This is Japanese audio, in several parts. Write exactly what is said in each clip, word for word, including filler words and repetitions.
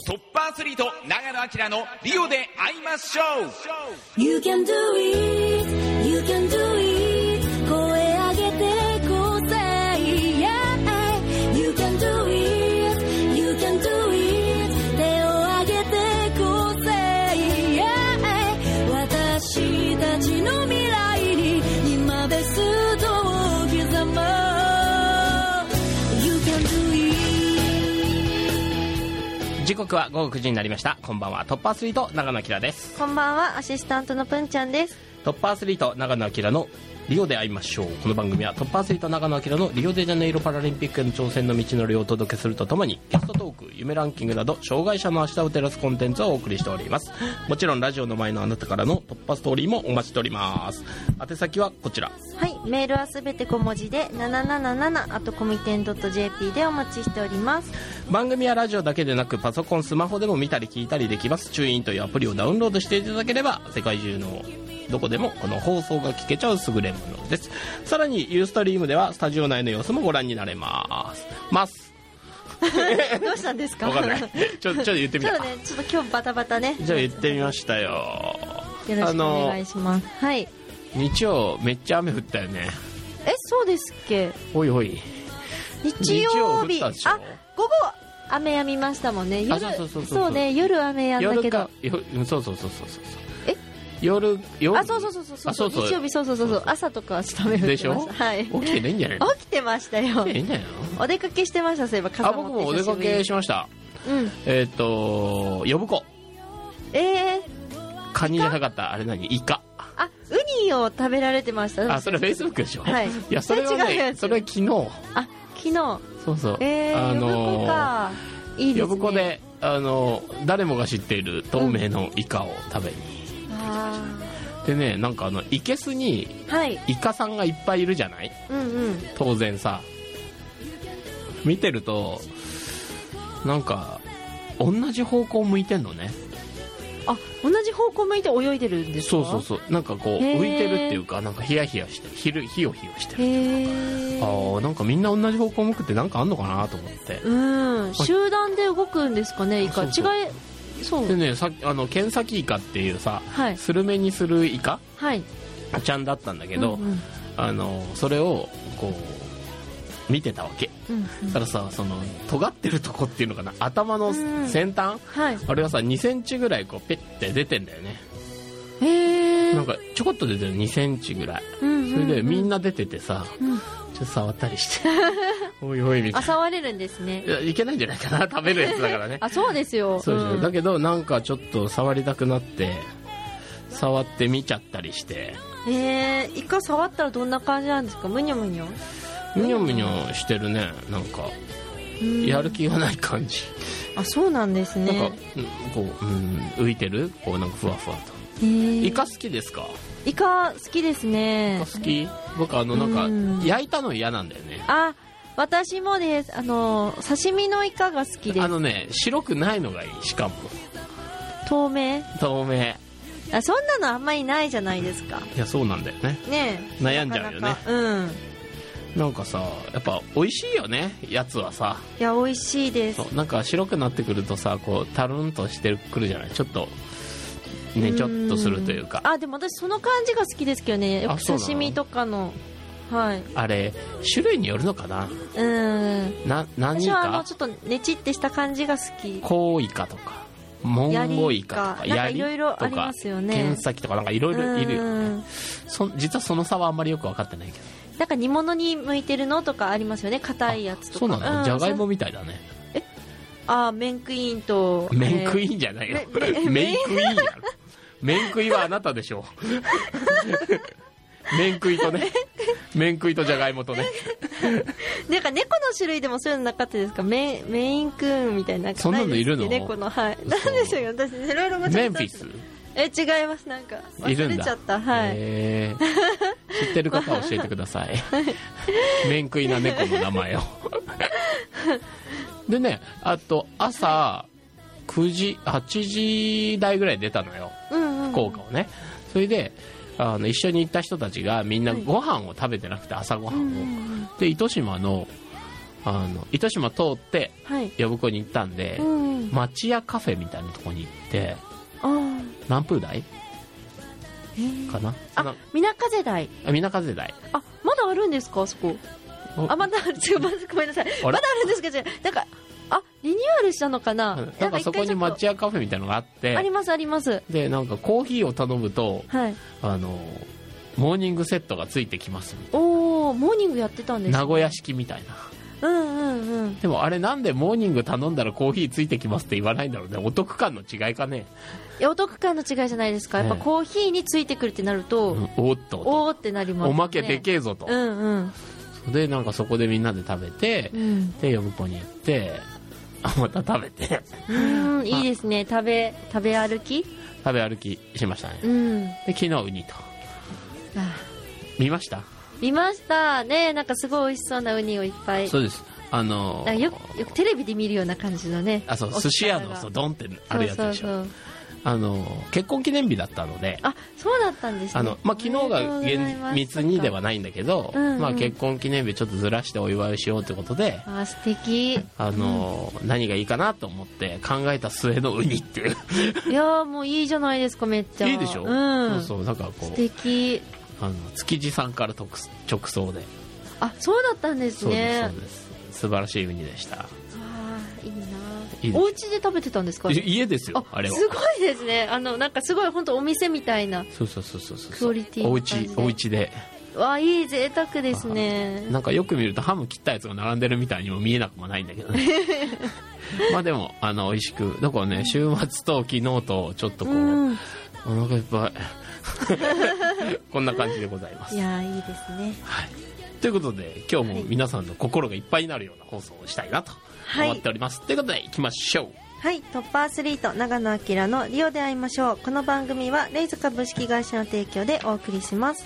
トップアスリート長野明のリオで会いましょう。 You can do it, you can do it 声上げてこうぜ Yeah, you can do it, you can do it 手を上げてこうぜ Yeah, 私たちの未来に今ベストを刻もう You can do it。 時刻は午後くじになりました。こんばんは、トップアスリート長野明です。 こんばんは、アシスタントのぷんちゃんです。 トップアスリート長野明のリオで会いましょう。この番組はトップアスリート長野明のリオデジャネイロパラリンピックへの挑戦の道のりをお届けするとともに、ゲストトーク、夢ランキングなど障害者の明日を照らすコンテンツをお送りしております。もちろんラジオの前のあなたからの突破ストーリーもお待ちしております。宛先はこちら。 はい、メールはすべて小文字でなななななな アットコミテン ドット ジェーピー でお待ちしております。 番組やラジオだけでなくパソコン、スマホでも見たり聞いたりできます。チューインというアプリをダウンロードしていただければ世界中のどこでもこの放送が聞けちゃう優れものです。さらにユーストリームではスタジオ内の様子もご覧になれますますどうしたんですか？ わかんない。ちょちょっと言ってみた。 ちょっとね、ちょっと今日バタバタね。 じゃあ言ってみましたよ。 よろしくお願いします。はい。 日曜めっちゃ雨降ったよね。 え、そうですっけ？ おいおい。 日曜日、 日曜降ったでしょ。 あ、午後雨止みましたもんね。夜、 そうそうそうそう、 そうね、夜雨やんだけど。 夜か、よ、そうそうそうそうそう。 え？ 夜、夜、 あ、そうそうそうそうそう。 あ、そうそう。 日曜日、そうそうそうそう。朝とかはちょっと雨降ってました。でしょ？はい。 起きてないんじゃないの？ 起きてましたよ。 起きてないんだよ。 お出かけしてました。そういえば傘持って。 あ、僕もお出かけしました。 うん。 えっと、呼子。 ええー。カニじゃなかった。あれ何？イカ。 あ、ウニを食べられてました。 あ、それフェイスブックでしょ？ はい。いや、それはね、それは昨日。 あ、昨日。 そうそう。 えー、 あのー、 呼子か。いいですね。 呼子で、あのー、誰もが知っている透明のイカを食べに。 うん、あでね、なんかあの、イケスに、イカさんがいっぱいいるじゃない？ うんうん。 当然さ。見てると、なんか、同じ方向向いてんのね。 あ、同じ方向向いて泳いでるんですか？ そうそうそう。なんかこう、浮いてるっていうか、なんかヒヤヒヤして、ひる、ヒヨヒヨしてる。 へー。ああ、なんかみんな同じ方向向くってなんかあんのかなと思って。 うん。集団で動くんですかね、イカ。違い、そう。 でね、さあの、ケンサキイカっていうさ、 はい、 スルメにするイカ、 はい、 ちゃんだったんだけど、 うんうん、 あの、それを、こう、見てたわけ。 うんうん、 たださ、その尖ってるとこっていうのかな、頭の先端、 うんはい、 あれがさにセンチぐらいこうペッて出てんだよね。 へー。 なんかちょこっと出てるにセンチぐらい、うんうんうん、それでみんな出ててさ、うん、ちょっと触ったりしておいおいみたいな。 あ、触れるんですね。 いや、いけないんじゃないかな、食べるやつだからね。 あ、そうですよ。 そうですよ、 うん、 だけどなんかちょっと触りたくなって触ってみちゃったりして。 えー、イカ触ったらどんな感じなんですか？むにょむにょむにょむにょしてるね。なんかやる気がない感じ。 あ、そうなんですね。 なんかこう、うん、浮いてる、こうなんかふわふわと。イカ好きですか？ イカ好きですね。 イカ好き？僕あのなんか焼いたの嫌なんだよね。 あ、私もです。あの刺身のイカが好きです。 あのね、白くないのがいい。しかも透明？ 透明。 あ、そんなのあんまりないじゃないですか。 いや、そうなんだよね。 ねえ、 悩んじゃうよね。 なかなか、うん。 なんかさ、やっぱ美味しいよね、やつはさ。 いや、美味しいです。 そう、なんか白くなってくるとさ、こうタルンとしてくるじゃない。ちょっとね、ちょっとするというか。 あ、でも私その感じが好きですけどね。よく刺身とかの。はい。 あれ種類によるのかな。 うん。 な、何か。 私はあのちょっとねちってした感じが好き。 コウイカとか。モンゴイカとか、 ヤリとか、いろいろありますよね。 ケンサキとかなんかいろいろいるよね。そ、実はその差はあんまりよく分かってないけど。 なんか煮物に向いてるのとかありますよね。硬いやつとか。 そうなの？じゃがいもみたいだね。 え？あ、メンクイーンと。 メンクイーンじゃないよ。メンクイーンやろ。メンクイはあなたでしょ。メンクイとね。メンクイとじゃがいもとね。 なんか猫の種類でもそういうのなかったですか？メメインクーンみたいな。 そんなのいるの？ 猫の、はい。なんでしょうよ、私いろいろ間違えメンフィス？ え、違います。なんか忘れちゃった。はい。 えー、知ってる方は教えてください。メンクイな猫の名前を。でね、あと朝くじ、はちじ台ぐらい出たのよ。 うんうん、 福岡をね。それであの一緒に行った人たちがみんなご飯を食べてなくて、朝ごはんを、で糸島のあの糸島通って、 ははい呼子に行ったんで、 うん、 町屋カフェみたいなとこに行ってあ南風台かなあ水風台あ水風台あまだあるんですかあそこあまだあるちょごめんなさいまだあるんですけどなんかあリニューアルしたのかななんかそこに町屋カフェみたいなのがあってありますありますでなんかコーヒーを頼むと、はい、あのモーニングセットがついてきますみたいなおおモーニングやってたんです、ね、 名古屋式みたいなうんうんうん、 でもあれなんでモーニング頼んだらコーヒーついてきますって言わないんだろうねお得感の違いかねいやお得感の違いじゃないですか、ね、やっぱコーヒーについてくるってなると、うん、 おーっとおーってなります、ね、 おまけでけえぞと、 うんうん、 でなんかそこでみんなで食べて、うん、で呼子に行ってあまた食べてうんいいですね食べ食べ歩き食べ歩きしましたね、うん、で昨日ウニとあ見ました見ましたねなんかすごい美味しそうなウニをいっぱいそうですあのー、 よ, よくテレビで見るような感じのねあそう寿司屋のそうドンってあるやつでしょそうそうそうあのー、結婚記念日だったのであそうだったんですねあの、まあ、昨日が厳密にではないんだけど、うんうんまあ、結婚記念日ちょっとずらしてお祝いしようということであ素敵あのーうん、何がいいかなと思って考えた末のウニっていういやもういいじゃないですかめっちゃいいでしょ、 うん、 そうそうなんかこう素敵あの築地さんから直送であそうだったんですねそうですそうです素晴らしいウニでしたあいいないいお家で食べてたんですか家ですよ あ, あれはすごいですねあのなんかすごい本当お店みたいなそうそうそうそうそうクオリティお家お家でわいい贅沢ですねなんかよく見るとハム切ったやつが並んでるみたいにも見えなくもないんだけどねまあでもあの美味しくだからね週末と昨日とちょっとこう、うん、お腹いっぱいこんな感じでございますいやいいですね、 はい、ということで今日も皆さんの心がいっぱいになるような放送をしたいなと思っております、はい、ということでいきましょうはいトップアスリート長野明のリオで会いましょうこの番組はレイズ株式会社の提供でお送りします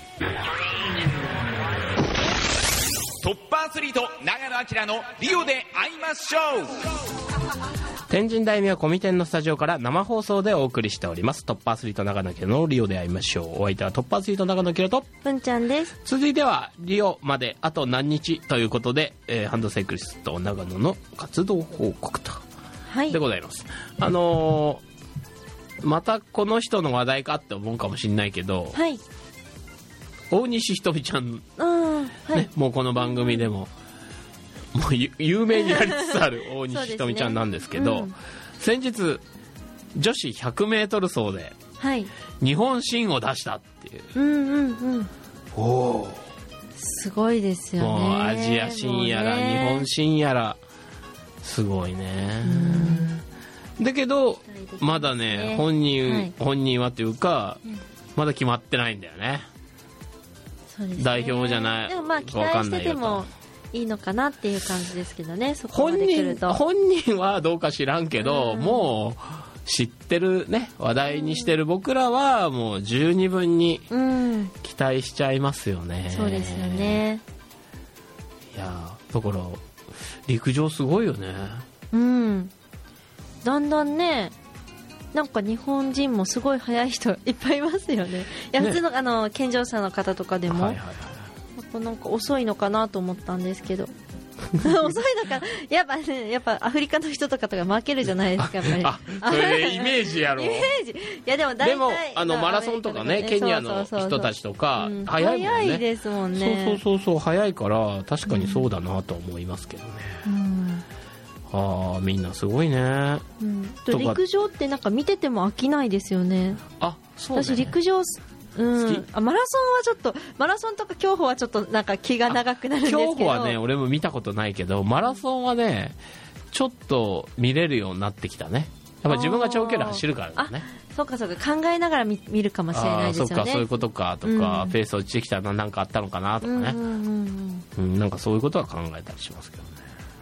トップアスリート長野明のリオで会いましょう天神大名コミテンのスタジオから生放送でお送りしておりますトップアスリート長野明のリオで会いましょうお相手はトップアスリート長野明と文ちゃんです続いてはリオまであと何日ということで、えー、ハンドサイクリスト長野の活動報告と、はい、でございますあのー、またこの人の話題かって思うかもしれないけど、はい、大西ひとみちゃん、はいね、もうこの番組でももう有名になりつつある大西ひとみちゃんなんですけど、ねうん、先日女子ひゃくメートル走で日本新を出したっていう、うんうんうん、おーすごいですよねもうアジア新やら、ね、日本新やらすごいねだけどまだね本人、はい、本人はというか、うん、まだ決まってないんだよねそうですね代表じゃないでもまあ期待しててもいいのかなっていう感じですけどねそこまで来ると本人、本人はどうか知らんけど、うん、もう知ってるね話題にしてる僕らはもう十二分に期待しちゃいますよね、 うん、そうですよねいやだから陸上すごいよねうんだんだんねなんか日本人もすごい速い人いっぱいいますよねいや普通の、ね、あの健常者の方とかでも、はいはいはいなんか遅いのかなと思ったんですけど遅いのかやっぱねやっぱアフリカの人とかとか負けるじゃないですかやっぱりあそれイメージやろイメージいやでも大体でもあのマラソンとかねケニアの人たちとか速いもんね速いですもんねそうそうそうそう速いから確かにそうだなと思いますけどね、うん、ああみんなすごいね、 うん、陸上ってなんか見てても飽きないですよねあそうね私陸上うん、あマラソンはちょっとマラソンとか競歩はちょっとなんか気が長くなるんですけど競歩はね俺も見たことないけどマラソンはねちょっと見れるようになってきたねやっぱ自分が長距離走るからだねそうかそうか考えながら 見, 見るかもしれないですよねあそうかそういうことかとか、うん、ペース落ちてきたら何かあったのかなとかね、うんうんうんうん、なんかそういうことは考えたりしますけどね、うん、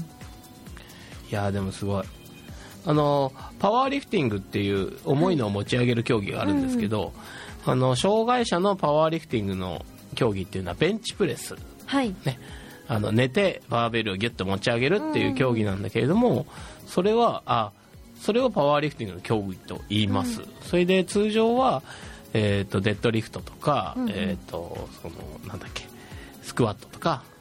いやでもすごいあのパワーリフティングっていう重いのを持ち上げる競技があるんですけど、うん、あの障害者のパワーリフティングの競技っていうのはベンチプレス、 はいね、あの寝てバーベルをギュッと持ち上げるっていう競技なんだけれども、うん、それはあそれをパワーリフティングの競技と言います、うん、それで通常は、えー、とデッドリフトとか、うん、えー、とそのなんだっけスクワットとか、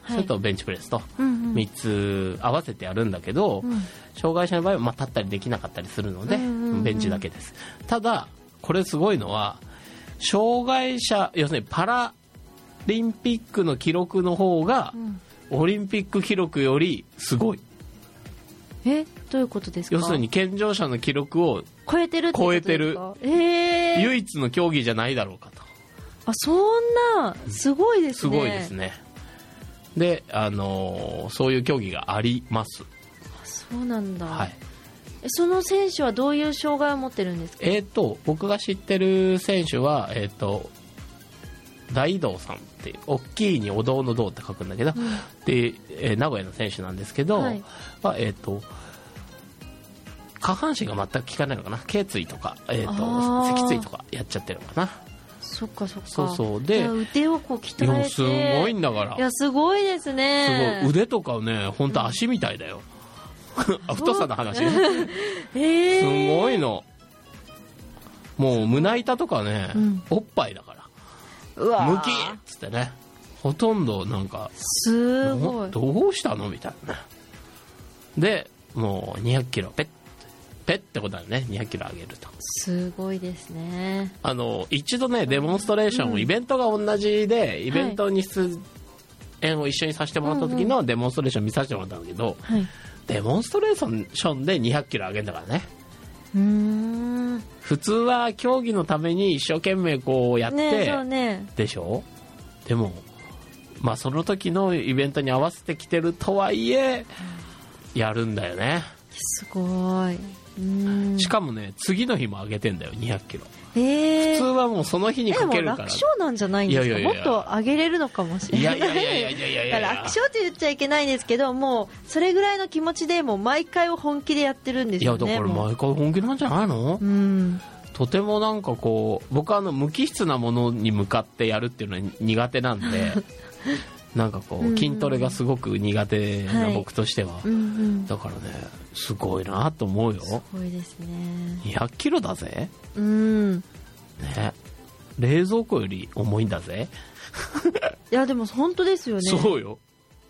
それとベンチプレスとうんうんみっつ合わせてやるんだけど、 うん障害者の場合はまあ立ったりできなかったりするので、 うんうんうんベンチだけです。ただこれすごいのは障害者要するにパラリンピックの記録の方がうんオリンピック記録よりすごい。 えどういうことですか？ 要するに健常者の記録を超えてるってことですか？ 超えてるえー、 唯一の競技じゃないだろうかと。 あそんなすごいですね。 すごいですね。で、あのーそういう競技があります。 そうなんだ、 はい。 えその選手はどういう障害を持ってるんですか？ えーと僕が知ってる選手はえーと大道さんって大きいにお堂の堂って書くんだけど、 うんで、えー名古屋の選手なんですけど、 はいまあえーと下半身が全く効かないのかな、頸椎とか、えーとあー脊椎とかやっちゃってるのかな。 そっかそっか。 そうそうでじゃあ腕をこう鍛えて。 いやすごいんだからいやすごいですすね。 ごい腕とかね本当足みたいだよ、あ太さの話ねえー、 すごいの。もう胸板とかね、 うんおっぱいだからうわームキッつってね、ほとんどなんかすごい。 どうしたのみたいな。でもうにひゃくキロペッペッってことだよね、にひゃくキロ上げると。 すごいですね。 あの一度ねデモンストレーションを、 うんイベントが同じでイベントに出演を一緒にさせてもらった時のデモンストレーション見させてもらったんだけど、 はい。 デモンストレーションでにひゃくキロ上げるんだからね。 うーん。 普通は競技のために一生懸命こうやって、 ねそうね。 でしょ。でもまあその時のイベントに合わせてきてるとはいえやるんだよね。 すごい。うーん。 しかもね次の日も上げてんだよにひゃくキロ。 えー、 普通はもうその日にでもかけるから。 楽勝なんじゃないんですか？ いやいやいやもっと上げれるのかもしれない。 いやいやいやいやいやいやいやだから楽勝って言っちゃいけないんですけど、もうそれぐらいの気持ちでもう毎回を本気でやってるんですよね。 いやだからもう毎回本気なんじゃないの？ うん。 とてもなんかこう僕はあの無機質なものに向かってやるっていうのは苦手なんでなんかこうんううん筋トレがすごく苦手な僕としては、 うんうん。 だからねすごいなと思うよ。 すごいですね。 にひゃくキロだぜ、 うん。 ね、冷蔵庫より重いんだぜいやでも本当ですよね。 そうよ。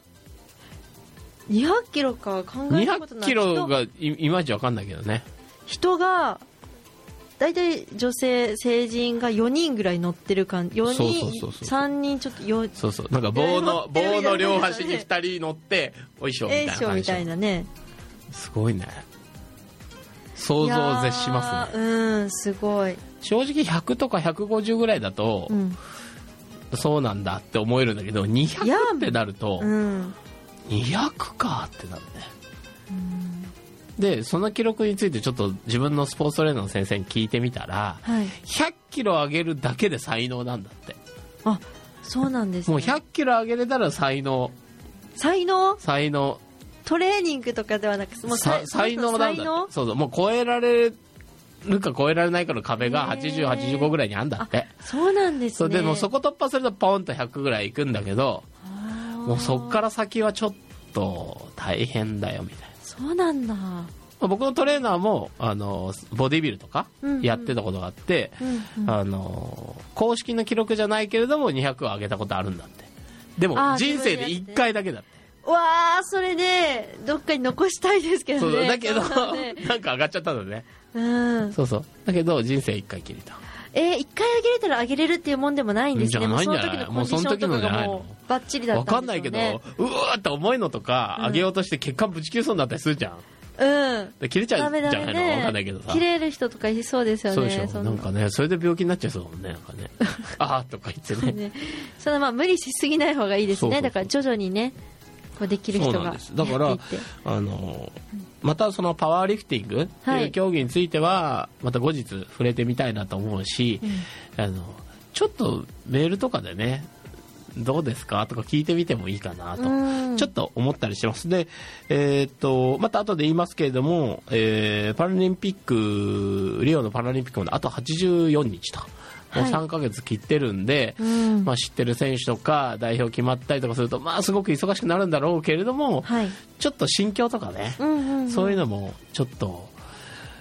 にひゃくキロか考え 200 たことない。 キロが い, いまいちわかんないけどね。 人が大体女性成人がよにんぐらい乗ってる感じ。よそうにんそうそうそうさんにんちょっとよそうそうなんか棒の棒の両端にふたり乗っておいしょみたいえな感じーしょみたいなね。 すごいね。想像を絶しますね。 いやーうんすごい。 正直ひゃくとかひゃくごじゅうぐらいだと、 うんそうなんだって思えるんだけどにひゃくってなるとうんにひゃくかってなるね。でその記録についてちょっと自分のスポーツトレーナーの先生に聞いてみたら、 はい。 ひゃくキロ上げるだけで才能なんだって。 あそうなんですね。 もうひゃくキロ上げれたら才能才能才能トレーニングとかではなくもうさ才能なんだって。そうそうもう超えられるか超えられないかの壁がはちじゅう、はちじゅうごぐらいにあるんだって。 そうなんですね。 そうでもそこ突破するとポンとひゃくぐらいいくんだけど、 あーもうそっから先はちょっと大変だよみたいな。 そうなんだ。 まあ僕のトレーナーもあのボディビルとかうんうんやってたことがあって、 うんうんあの公式の記録じゃないけれどもにひゃくを上げたことあるんだって。でもあー人生でいっかいだけだって。 わあそれでどっかに残したいですけどね。 そうだけどそうねなんか上がっちゃったんだね。 うん。 そうそうだけど人生いっかいきりだ。 えー、一回あげれたらあげれるっていうもんでもないんですね。 じゃないんじゃないもうその時のコンディションとかもうその時のじゃないのがもうバッチリだったわかんないんですよね。 けどうわーって重いのとかうん上げようとして血管ぶち切れそうになったりするじゃん。 うん。 で切れちゃダうんじゃないの、 メダメね。 わかんないけどさ。 切れる人とかいそうですよね。 そうでしょ。 そなんかねそれで病気になっちゃいそうだもんね。なんかねあーとか言ってね。 ね、そのまあ無理しすぎない方がいいですね。 そうそうそうだから徐々にね、こうできる人がそうなんです。だからやっていってあのまたそのパワーリフティングってはいいう競技についてはまた後日触れてみたいなと思うし、あのちょっとメールとかでねどうですかとか聞いてみてもいいかなとうんちょっと思ったりします。で、えーっとまた後で言いますけれども、えーパラリンピックリオのパラリンピックまであとはちじゅうよっかと。もうさんかげつ切ってるんで、 うんまあ、知ってる選手とか代表決まったりとかすると、まあ、すごく忙しくなるんだろうけれども、 はい。 ちょっと心境とかね、 うんうんうんそういうのもちょっと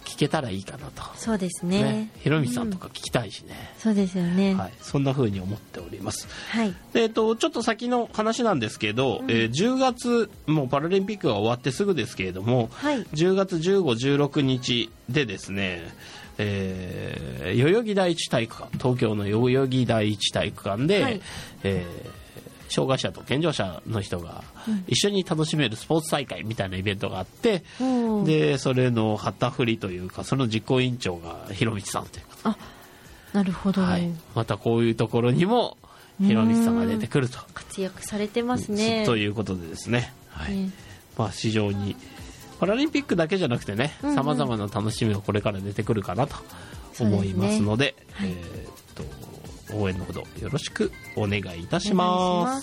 聞けたらいいかなと。 そうですね。 ね、ひろみさんとか聞きたいしね、 うん、そうですよね、 はい、そんな風に思っております。 はい。 で、えっと、ちょっと先の話なんですけど、うん、えー、じゅうがつもうパラリンピックが終わってすぐですけれども、はい、じゅうがつじゅうご、じゅうろくにちでですね、えー、代々木第一体育館、東京の代々木第一体育館で、はい、えー障害者と健常者の人が一緒に楽しめるスポーツ大会みたいなイベントがあって、うん、でそれの旗振りというかその実行委員長がひろみちさんということ。 あ、なるほど、はい、 またこういうところにもひろみちさんが出てくると、 活躍されてますねということでですね、はい、ね、まあ、非常にパラリンピックだけじゃなくてね、さまざまな楽しみがこれから出てくるかなと思いますので、 はい、 えー、っと応援のほどよろしくお願いいたします。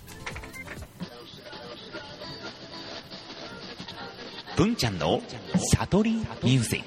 文ちゃんの悟りミュージッ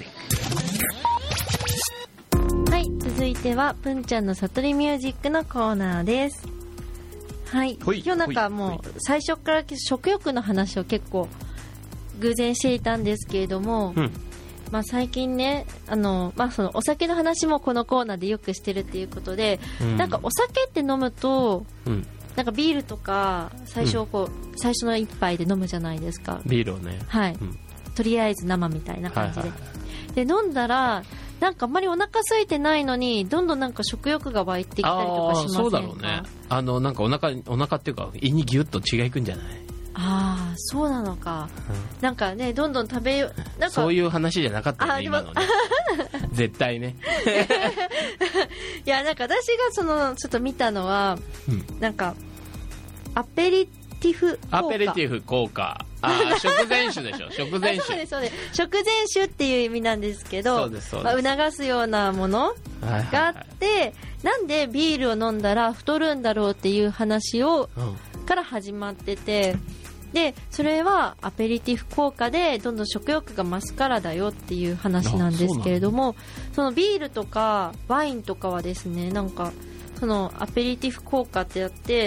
ク。はい、続いては文ちゃんの悟りミュージックのコーナーです。はい、今日なんかもう最初から食欲の話を結構偶然していたんですけれども、うん、まあ、最近ね、あの、まあ、そのお酒の話もこのコーナーでよくしてるっていうことで、うん、なんかお酒って飲むと、うん、なんかビールとか最初こう、うん、最初の一杯で飲むじゃないですか、 ビールをね、 はい、うん、とりあえず生みたいな感じで、はいはいはい、で飲んだらなんかあんまりお腹空いてないのにどんどんなんか食欲が湧いてきたりとかしませんか？ そうだろうね。あのなんかお腹お腹っていうか胃にギュッと血がいくんじゃない？ ああ、そうなのか、うん、なんかね、どんどん食べよう、なんかそういう話じゃなかったよね、今のね絶対ねいや、なんか私がそのちょっと見たのは、うん、なんかアペリティフ効果、 アペリティフ効果、あ食前酒でしょ食前酒。 そうですそうです、食前酒っていう意味なんですけど、 そうですそうです、 まあ、促すようなものがあって、はいはいはい、なんでビールを飲んだら太るんだろうっていう話を、うん、から始まってて、でそれはアペリティフ効果でどんどん食欲が増すからだよっていう話なんですけれども、 そ, そのビールとかワインとかはですね、なんかそのアペリティフ効果ってやって、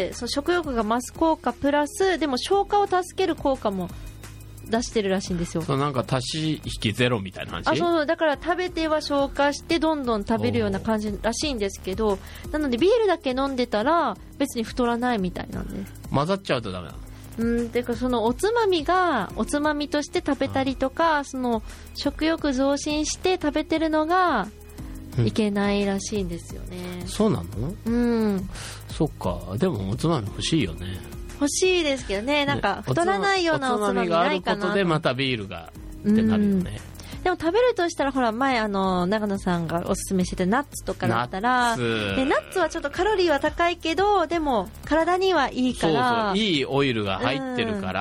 その食欲が増す効果プラスでも消化を助ける効果も出してるらしいんですよ。 そう、なんか足し引きゼロみたいな話。 あ、そうだから食べては消化してどんどん食べるような感じらしいんですけど、なのでビールだけ飲んでたら別に太らないみたいなんです。 混ざっちゃうとダメなの？ うん、てかそのおつまみがおつまみとして食べたりとか、その食欲増進して食べてるのがいけないらしいんですよね、 うん、そうなの？ うん、 そっか。でもおつまみ欲しいよね。 欲しいですけどね、なんか太らないようなおつまみないかな。おつまみがあることでまたビールがってなるよね。 でも食べるとしたら、ほら前あの長野さんがおすすめしてたナッツとかだったら、ナッツ、でナッツはちょっとカロリーは高いけどでも体にはいいから、 そうそう、いいオイルが入ってるから、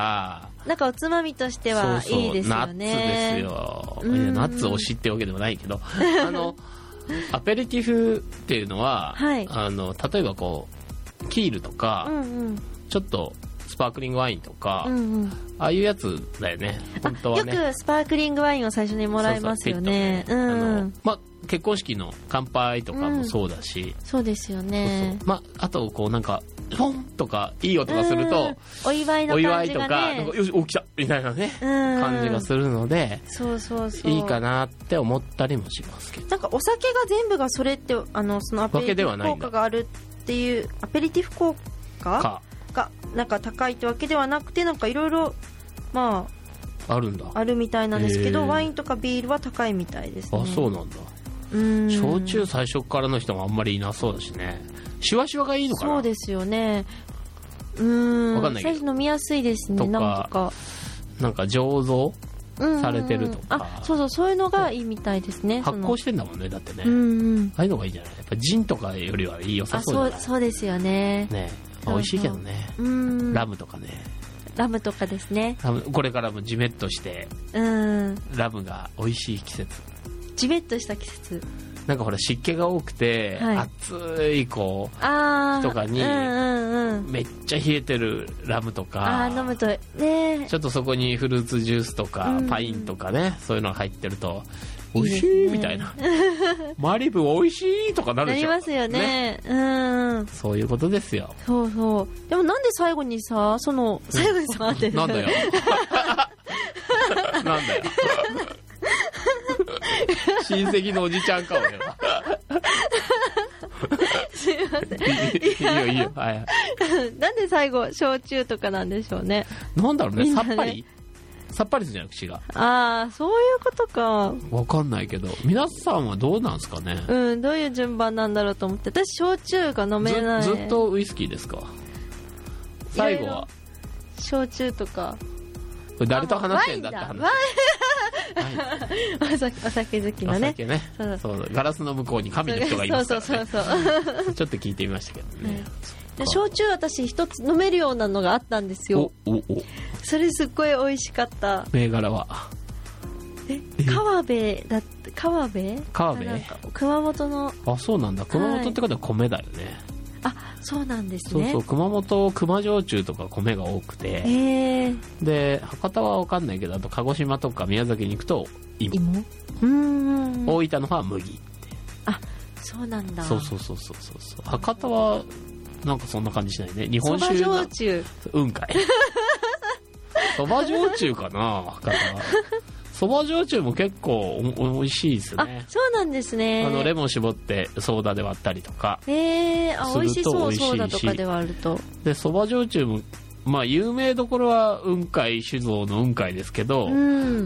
うん、なんかおつまみとしてはいいですよね。 そうそう、ナッツですよ。いや、ナッツ推しってわけでもないけどあのアペリティフっていうのは、はい、あの例えばこうキールとか、うんうん、ちょっとスパークリングワインとか、うんうん、ああいうやつだよね、本当はね。 よくスパークリングワインを最初にもらいますよね。そうそう、ね、うん、 あの、ま、結婚式の乾杯とかもそうだし、 うん、そうですよね。 そうそう、ま、あとこうなんかポンとかいい音がすると、 お祝いの感じがね、お祝いとか、 なんかよし起きたみたいなね、感じがするので、 そうそうそう、 いいかなって思ったりもしますけど。 なんかお酒が全部がそれって、あのそのアペリティフ効果があるっていう、アペリティフ効果かがなんか高いってわけではなくて、なんかいろいろまああるんだ、 あるみたいなんですけど、ワインとかビールは高いみたいですね。 あ、そうなんだ。うん、焼酎最初からの人があんまりいなそうだしね。シワシワがいいのかな。 そうですよね。うん、 分かんないけど、 最初飲みやすいですね。なんとかなんか醸造されてるとか、 あ、そうそう、そういうのがいいみたいですね。 発酵してんだもんね、だってね、 うんうん、 ああいうのがいいじゃない。やっぱジンとかよりはいい良さそうじゃない。 あ、そう、そうですよね。 ね、美味しいけどね。うん、ラムとかね。 ラムとかですね。 ラム、これからもジメッとして、うん、ラムが美味しい季節。 ジメッとした季節。 なんかほら湿気が多くて、はい、暑いこうとかに、うんうんうん、めっちゃ冷えてるラムとか、 あ、飲むとね、 ちょっとそこにフルーツジュースとか、うん、パインとかね、そういうのが入ってると美味しいみたいな、マリブ美味しいとかなるでしょ。 なりますよね。ね、うん、 そういうことですよ。 そうそう。でもなんで最後にさ、その最後にさってなんだよなんだよ親戚のおじちゃんかもよ。 すいません。 いいよいいよ、はい、はい、 なんで最後焼酎とかなんでしょうね。 なんだろうね、 みんなねさっぱりさっぱりするじゃなく口が。 ああ、そういうことか。 わかんないけど、皆さんはどうなんですかね。 うん、どういう順番なんだろうと思って、私焼酎が飲めない。 ず, ずっとウイスキーですか。最後は焼酎とか。 これ誰と話してんだって話。 ワインお酒、お酒好きなね。 お酒ね。 そうそうガラスの向こうに神の人がいますからね。 そうそうそうそう。 ちょっと聞いてみましたけどね。 で焼酎私一つ飲めるようなのがあったんですよ。 おおお。 それすっごい美味しかった。 銘柄はえ川辺だって川辺川辺なんか熊本の。 あ、そうなんだ。熊本ってことは米だよね。 はい、あ、そうなんですね。 そうそう、熊本熊焼酎とか米が多くて、 えー、 で博多は分かんないけど、あと鹿児島とか宮崎に行くと芋、 芋、うーん、 大分の方は麦。 あ、そうなんだ。 そうそうそうそうそう。博多はなんかそんな感じしないね。日本酒そば焼酎。 うんかい。そば焼酎かな、博多は。そば焼酎も結構お美味しいですね。 あ、そうなんですね。 あのレモン絞ってソーダで割ったりとか。 へえー、あ、美味しそう。ソーダとかで割ると。 で、そば焼酎もまあ有名どころは雲海酒造の雲海ですけど、うん、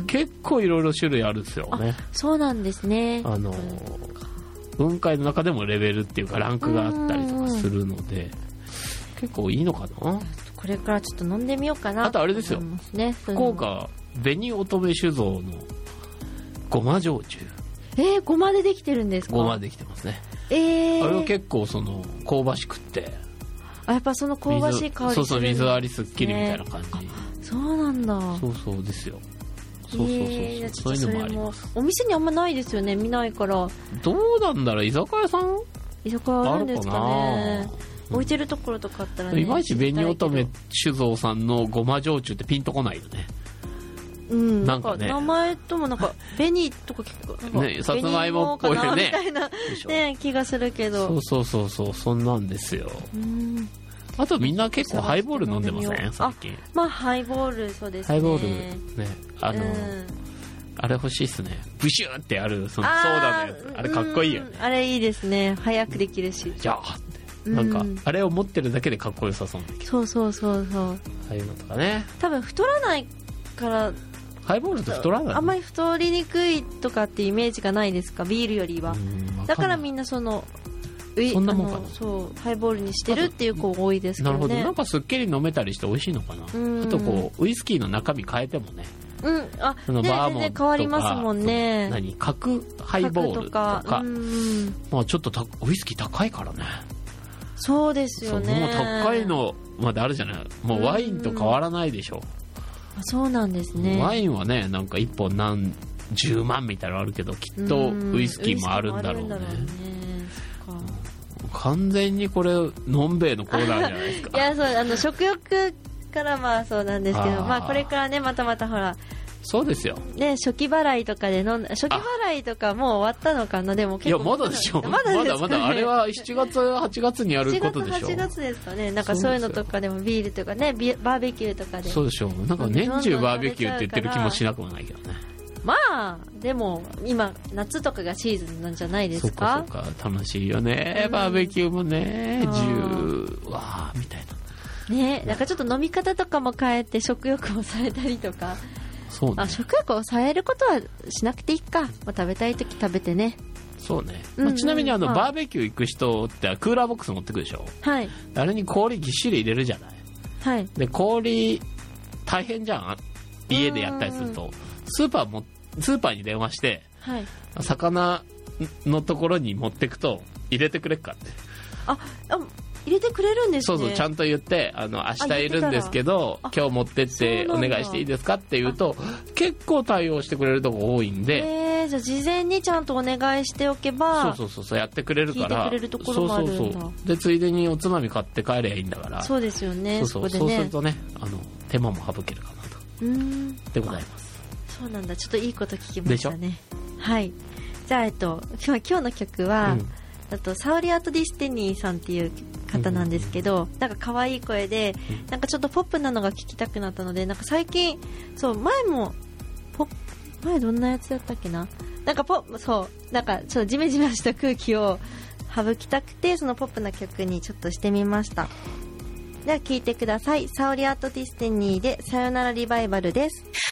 結構いろいろ種類あるんですよね。 そうなんですね。 あの雲海の中でもレベルっていうかランクがあったりとかするので、結構いいのかな。 これからちょっと飲んでみようかな。 あとあれですよ、 ね、 福岡紅乙女酒造のごま焼酎。 えー、ごまでできてるんですか。 ごまでできてますね。 えー、 あれは結構その香ばしくって、 あ、やっぱその香ばしい香りするんですね。 そうそう、水割りすっきりみたいな感じ。 そうなんだ。 そうそうですよ。そうそうそうそう、えー、そういうのもあります。 お店にあんまないですよね、見ないから。 どうなんだろう、居酒屋さん居酒屋あるんですかね。置いてるところとかあったらね。 いまいち紅乙女酒造さんのごま焼酎ってピンとこないよね。 うん、なんかね、名前ともなんか紅とか聞くかね、さつまいもっぽいよねみたいなね気がするけど。 そうそうそうそう、そんなんですよ。うん、あとみんな結構ハイボール飲んでません最近。 まあハイボール、そうですね。 ハイボールね、あの、うん、あれ欲しいっすね。ブシューってあるそのソーダのやつ、あれかっこいいよね。 あれいいですね、早くできるし。 じゃあってなんか、うん、あれを持ってるだけでかっこよさそうな気が。 そうそうそうそう。 ああいうのとかね。 多分太らないから。 ハイボールって太らない。 あんまり太りにくいとかってイメージがないですか、ビールよりは。だからみんなそのそんなもんかな。 そうハイボールにしてるっていう子多いですけどね。 なるほど。なんかすっきり飲めたりして美味しいのかな。あとこうウイスキーの中身変えてもね。 うん、あ、そのバーモンとか、ね、全然変わりますもんね。 何、角ハイボールとか、とか、うん、まあちょっとたウイスキー高いからね。 そうですよね。 もう高いのまであるじゃない。もうワインと変わらないでしょ。 うん、そうなんですね。 ワインはね、なんか一本何十万みたいなのあるけど、きっとウイスキーもあるんだろうね。完全にこれのんべえのコーナーじゃないですか。 いや、そう、あの食欲からまあそうなんですけど、まあこれからね、またまたほら、 そうですよね、初期払いとかで飲んだ、初期払いとかもう終わったのかな。でも結構、 いやまだでしょ。まだですかね、まだまだあれはしちがつはちがつにやることでしょ。しちがつはちがつですかね。なんかそういうのとかでもビールとかね、バーベキューとかで。 そうでしょ。なんか年中バーベキューって言ってる気もしなくもないけどね。 まあでも今夏とかがシーズンなんじゃないですか。 そうかそうか、楽しいよね、うん、バーベキューもね、銃わーみたいなね。なんかちょっと飲み方とかも変えて食欲を抑えたりとか。 そうね、 あ、食欲を抑えることはしなくていいか。もう食べたい時食べてね。 そうね、うんうん、まあ、ちなみにあの、まあ、バーベキュー行く人ってクーラーボックス持ってくでしょ。 はい。 あれに氷ぎっしり入れるじゃない。 はい。 で氷大変じゃん、家でやったりすると。スーパーもスーパーに電話して、はい、魚のところに持ってくと入れてくれっかって。 あ、あ、入れてくれるんですね。 そうそう、ちゃんと言って、あの明日いるんですけど今日持ってってお願いしていいですかって言うと結構対応してくれるとこ多いんで。 えー、じゃあ事前にちゃんとお願いしておけば、 そうそうそうやってくれるから、 聞いてくれるところもあるんだ。 そうそうそう。でついでにおつまみ買って帰ればいいんだから。 そうですよね。 そうそう、 そこでね、 そうするとね、あの手間も省けるかなと。うーんでございます。 そうなんだ、ちょっといいこと聞きましたね。はい。じゃあ、えっと、今日の曲は、うん、あとサウリアート・ディスティニーさんっていう方なんですけど、うん、なんか可愛い声で、うん、なんかちょっとポップなのが聞きたくなったので、なんか最近、そう、前も、ポ前どんなやつだったっけな、なんなんかポップ、そうなんかちょっとジメジメした空気を省きたくて、そのポップな曲にちょっとしてみました。では聴いてください。サオリアートディスティニーでさよならリバイバルです。